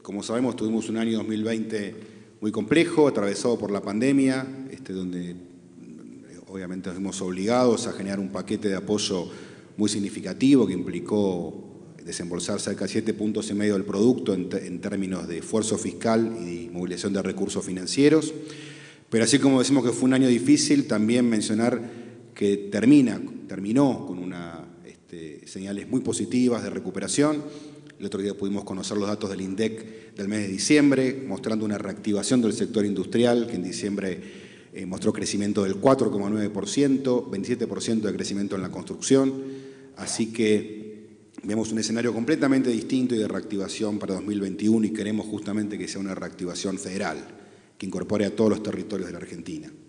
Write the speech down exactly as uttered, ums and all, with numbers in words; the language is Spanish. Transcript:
como sabemos, tuvimos un año dos mil veinte muy complejo, atravesado por la pandemia, este, donde obviamente nos vimos obligados a generar un paquete de apoyo muy significativo que implicó desembolsar cerca de siete puntos y medio del producto en, en términos de esfuerzo fiscal y movilización de recursos financieros. Pero así como decimos que fue un año difícil, también mencionar que termina, terminó con una, este, señales muy positivas de recuperación. El otro día pudimos conocer los datos del INDEC del mes de diciembre, mostrando una reactivación del sector industrial, que en diciembre eh, mostró crecimiento del cuatro coma nueve por ciento, veintisiete por ciento de crecimiento en la construcción. Así que vemos un escenario completamente distinto y de reactivación para dos mil veintiuno y queremos justamente que sea una reactivación federal, que incorpore a todos los territorios de la Argentina.